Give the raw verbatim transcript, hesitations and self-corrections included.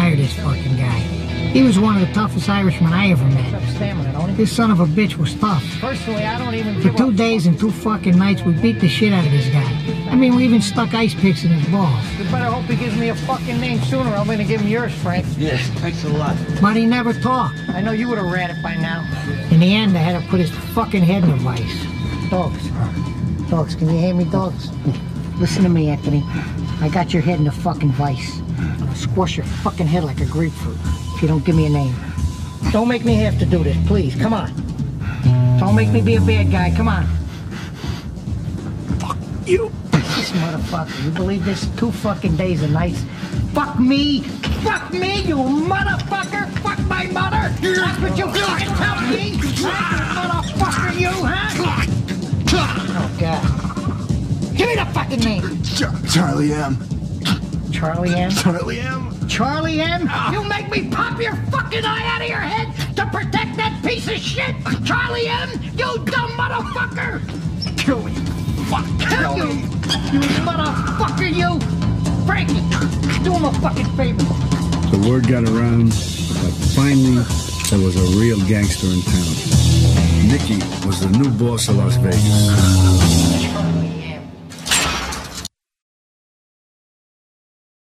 admire this fucking guy. He was one of the toughest Irishmen I ever met. This son of a bitch was tough. Personally, I don't even For two days and two fucking nights, we beat the shit out of this guy. I mean, we even stuck ice picks in his balls. You better hope he gives me a fucking name sooner. I'm gonna give him yours, Frank. Yeah, thanks a lot. But he never talked. I know you would have read it by now. In the end, I had to put his fucking head in a vice. Dogs. Dogs, can you hear me, dogs? Listen to me, Anthony. I got your head in a fucking vice. I'll squash your fucking head like a grapefruit if you don't give me a name. Don't make me have to do this, please. Come on. Don't make me be a bad guy. Come on. Fuck you. This motherfucker. You believe this? Two fucking days and nights. Fuck me. Fuck me, you motherfucker. Fuck my mother. That's what you fucking tell me. Huh? Motherfucker, you, huh? Oh, God. Give me the fucking name. Ch- Charlie M. Charlie M? Charlie M. Charlie M? You make me pop your fucking eye out of your head to protect that piece of shit! Charlie M, you dumb motherfucker! Kill me. Fuck, Kill you! You motherfucker, you! Frankie, do him a fucking favor. The word got around that finally there was a real gangster in town. Nicky was the new boss of Las Vegas.